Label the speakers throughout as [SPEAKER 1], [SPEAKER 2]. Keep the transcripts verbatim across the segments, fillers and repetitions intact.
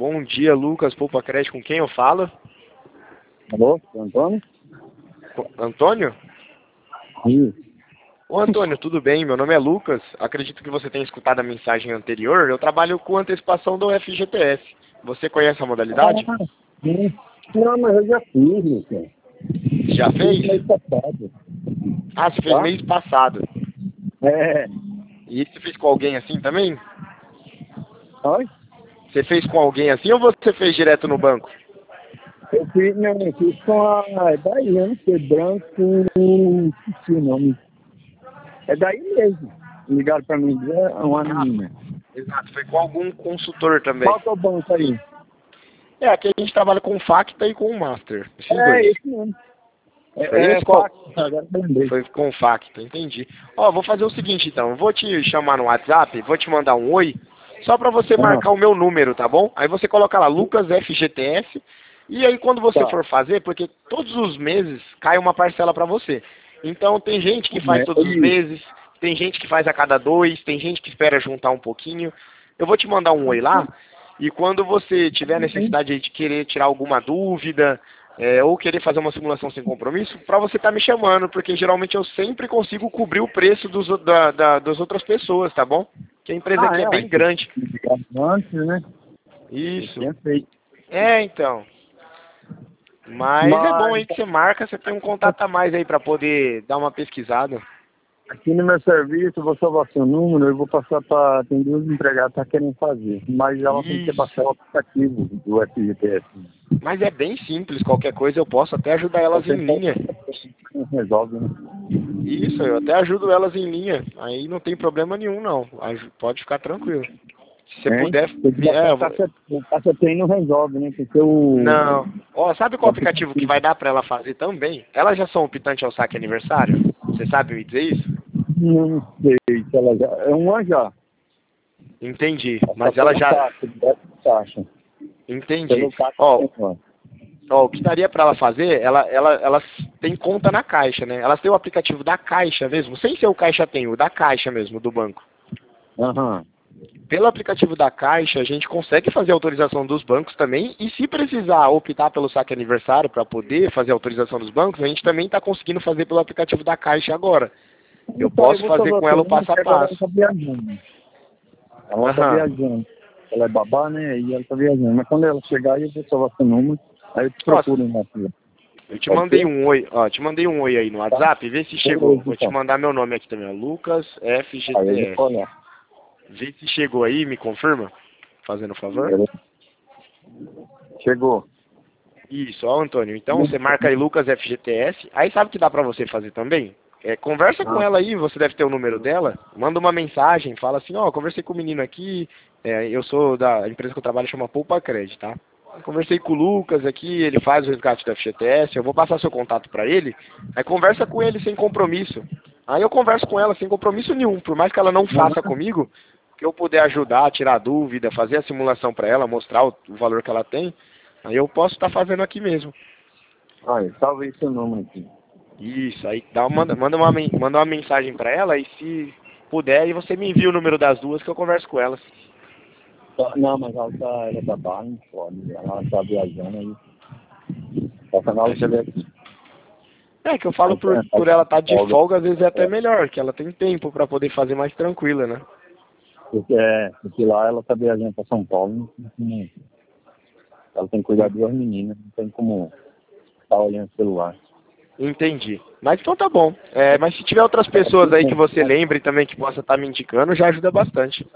[SPEAKER 1] Bom dia, Lucas, Poupa Crédito, com quem eu falo?
[SPEAKER 2] Alô, Antônio?
[SPEAKER 1] Co- Antônio?
[SPEAKER 2] Sim.
[SPEAKER 1] Ô Antônio, tudo bem? Meu nome é Lucas. Acredito que você tenha escutado a mensagem anterior. Eu trabalho com antecipação do F G T S. Você conhece a modalidade?
[SPEAKER 2] Ah, sim. Não, mas eu já fiz, Lucas.
[SPEAKER 1] Já
[SPEAKER 2] Fiz
[SPEAKER 1] fez?
[SPEAKER 2] mês passado,
[SPEAKER 1] Ah, você fez
[SPEAKER 2] tá?
[SPEAKER 1] mês passado.
[SPEAKER 2] É.
[SPEAKER 1] E você fez com alguém assim também?
[SPEAKER 2] Oi?
[SPEAKER 1] Você fez com alguém assim ou você fez direto no banco?
[SPEAKER 2] Eu fiz, não, eu fiz com a... É daí, eu não sei, branco... Esqueci o nome. É daí mesmo. Ligaram pra mim, é uma menina.
[SPEAKER 1] Exato, foi com algum consultor também.
[SPEAKER 2] Qual que é o banco aí?
[SPEAKER 1] É, aqui a gente trabalha com o Facta e com o Master. Esses
[SPEAKER 2] É,
[SPEAKER 1] dois.
[SPEAKER 2] esse mesmo.
[SPEAKER 1] Foi
[SPEAKER 2] É, é
[SPEAKER 1] esse qual?
[SPEAKER 2] fácil, agora eu lembrei.
[SPEAKER 1] Foi com o Facta, entendi. Ó, vou fazer o seguinte então, eu vou te chamar no WhatsApp, vou te mandar um oi, só pra você
[SPEAKER 2] Ah,
[SPEAKER 1] marcar o meu número, tá bom? Aí você coloca lá, Lucas F G T S, e aí quando você
[SPEAKER 2] tá.
[SPEAKER 1] for fazer, porque todos os meses cai uma parcela pra você. Então tem gente que faz
[SPEAKER 2] É,
[SPEAKER 1] todos os
[SPEAKER 2] isso.
[SPEAKER 1] meses, tem gente que faz a cada dois, tem gente que espera juntar um pouquinho. Eu vou te mandar um oi lá, e quando você tiver necessidade aí de querer tirar alguma dúvida, é, ou querer fazer uma simulação sem compromisso, para você estar me chamando, porque geralmente eu sempre consigo cobrir o preço dos, o- da, da- das outras pessoas, tá bom? Que a empresa
[SPEAKER 2] Ah,
[SPEAKER 1] aqui é
[SPEAKER 2] é,
[SPEAKER 1] bem
[SPEAKER 2] aí,
[SPEAKER 1] grande.
[SPEAKER 2] antes, né? Eu
[SPEAKER 1] Isso.
[SPEAKER 2] tinha feito.
[SPEAKER 1] É, então. Mas é bom
[SPEAKER 2] Mas
[SPEAKER 1] aí que você marca, você tem um contato a mais aí para poder dar uma pesquisada.
[SPEAKER 2] aqui no meu serviço, eu vou salvar seu número, eu vou passar para. Tem duas empregadas que estão querendo fazer. Mas ela tem que
[SPEAKER 1] Isso.
[SPEAKER 2] baixar o aplicativo do F G T S.
[SPEAKER 1] Mas é bem simples, qualquer coisa eu posso até ajudar elas em linha.
[SPEAKER 2] Não resolve, né?
[SPEAKER 1] Isso, eu até ajudo elas em linha. Aí não tem problema nenhum, não. Aju- Pode ficar tranquilo. Se você
[SPEAKER 2] Hein?
[SPEAKER 1] puder.
[SPEAKER 2] Tem que
[SPEAKER 1] me- É,
[SPEAKER 2] baixar
[SPEAKER 1] eu
[SPEAKER 2] o
[SPEAKER 1] vou-
[SPEAKER 2] caixa, o caixa tem não resolve, né? Porque o,
[SPEAKER 1] Não. Ó, sabe
[SPEAKER 2] o
[SPEAKER 1] qual aplicativo que
[SPEAKER 2] aplicativo.
[SPEAKER 1] vai dar pra ela fazer também? Elas já são optantes ao saque aniversário? Você sabe me dizer isso?
[SPEAKER 2] Não sei se ela já. É uma já.
[SPEAKER 1] Entendi.
[SPEAKER 2] Só
[SPEAKER 1] Mas ela
[SPEAKER 2] pelo
[SPEAKER 1] já.
[SPEAKER 2] caixa, direto do caixa.
[SPEAKER 1] Entendi.
[SPEAKER 2] Pelo caixa
[SPEAKER 1] Ó,
[SPEAKER 2] tem uma.
[SPEAKER 1] ó, o que daria pra ela fazer, ela, ela, elas têm conta na Caixa, né? Elas têm o aplicativo da Caixa mesmo, sem ser o Caixa tem, o da Caixa mesmo, do banco.
[SPEAKER 2] Aham.
[SPEAKER 1] Pelo aplicativo da Caixa, a gente consegue fazer a autorização dos bancos também, e se precisar optar pelo saque aniversário para poder fazer a autorização dos bancos, a gente também está conseguindo fazer pelo aplicativo da Caixa agora. Eu
[SPEAKER 2] Então, eu
[SPEAKER 1] posso
[SPEAKER 2] vou
[SPEAKER 1] fazer
[SPEAKER 2] salvar
[SPEAKER 1] com
[SPEAKER 2] seu
[SPEAKER 1] ela o
[SPEAKER 2] número,
[SPEAKER 1] passo a
[SPEAKER 2] porque agora ela
[SPEAKER 1] passo.
[SPEAKER 2] tá viajando. Ela tá
[SPEAKER 1] Aham.
[SPEAKER 2] viajando. Ela é babá, né? E ela tá viajando. Mas quando ela chegar, eu vou salvar seu número. Aí eu te
[SPEAKER 1] Nossa,
[SPEAKER 2] procuro na fila.
[SPEAKER 1] eu te
[SPEAKER 2] Pode
[SPEAKER 1] mandei
[SPEAKER 2] ser?
[SPEAKER 1] um oi, ó, te mandei um oi aí no
[SPEAKER 2] Tá?
[SPEAKER 1] WhatsApp, vê se chegou.
[SPEAKER 2] Beleza,
[SPEAKER 1] Vou te
[SPEAKER 2] então.
[SPEAKER 1] mandar meu nome aqui também, ó, Lucas
[SPEAKER 2] Aí eu
[SPEAKER 1] FGTS.
[SPEAKER 2] vou olhar.
[SPEAKER 1] Vê se chegou aí, me confirma, fazendo um favor.
[SPEAKER 2] Beleza? Chegou.
[SPEAKER 1] Isso, ó, Antônio. Então você marca aí Lucas F G T S. Aí sabe o que dá pra você fazer também? É, conversa com
[SPEAKER 2] Ah,
[SPEAKER 1] ela aí, você deve ter o número dela. Manda uma mensagem, fala assim, ó, conversei com o menino aqui, é, eu sou da empresa que eu trabalho, chama Poupa Crédito, tá? Conversei com o Lucas aqui, ele faz o resgate do F G T S, eu vou passar seu contato pra ele. Aí conversa com ele sem compromisso. Aí eu converso com ela sem compromisso nenhum, por mais que ela não faça comigo, que eu puder ajudar, tirar dúvida, fazer a simulação pra ela, mostrar o, o valor que ela tem. Aí eu posso estar fazendo aqui mesmo.
[SPEAKER 2] aí, salve seu número aqui.
[SPEAKER 1] Isso, aí dá, uma- manda, manda, uma, men- manda uma mensagem pra ela e se puder, aí você me envia o número das duas que eu converso com elas.
[SPEAKER 2] Tá, não, mas ela tá, ela tá babá, não pode. Ela tá viajando aí. Tá canal
[SPEAKER 1] Aí
[SPEAKER 2] de
[SPEAKER 1] você-
[SPEAKER 2] aqui.
[SPEAKER 1] É que eu falo
[SPEAKER 2] Aí,
[SPEAKER 1] por,
[SPEAKER 2] aí,
[SPEAKER 1] por ela estar de
[SPEAKER 2] folga.
[SPEAKER 1] folga, às vezes é até
[SPEAKER 2] É,
[SPEAKER 1] melhor, que ela tem tempo pra poder fazer mais tranquila, né?
[SPEAKER 2] porque, é, porque lá ela tá viajando pra São Paulo. Não tem como- ela tem que cuidar de duas meninas, não tem como estar olhando o celular.
[SPEAKER 1] Entendi. Mas então tá bom. É, mas se tiver outras pessoas aí que você lembre também que possa estar me indicando, já ajuda bastante.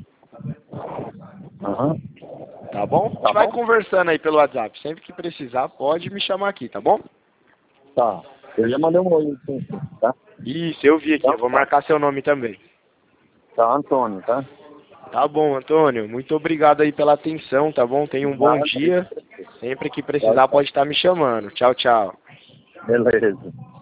[SPEAKER 2] Aham.
[SPEAKER 1] Tá bom? A gente
[SPEAKER 2] Tá
[SPEAKER 1] vai
[SPEAKER 2] bom?
[SPEAKER 1] conversando aí pelo WhatsApp. Sempre que precisar, pode me chamar aqui, tá bom?
[SPEAKER 2] Tá. Eu já mandei um oi pra você, tá?
[SPEAKER 1] Isso, eu vi aqui. Eu
[SPEAKER 2] Então
[SPEAKER 1] vou
[SPEAKER 2] tá.
[SPEAKER 1] marcar seu nome também.
[SPEAKER 2] Tá, Antônio, tá?
[SPEAKER 1] Tá bom, Antônio. Muito obrigado aí pela atenção, tá bom? Tenha um bom
[SPEAKER 2] Nada.
[SPEAKER 1] dia. Sempre que
[SPEAKER 2] Tchau,
[SPEAKER 1] precisar,
[SPEAKER 2] tchau.
[SPEAKER 1] pode estar me chamando. Tchau, tchau.
[SPEAKER 2] Beleza.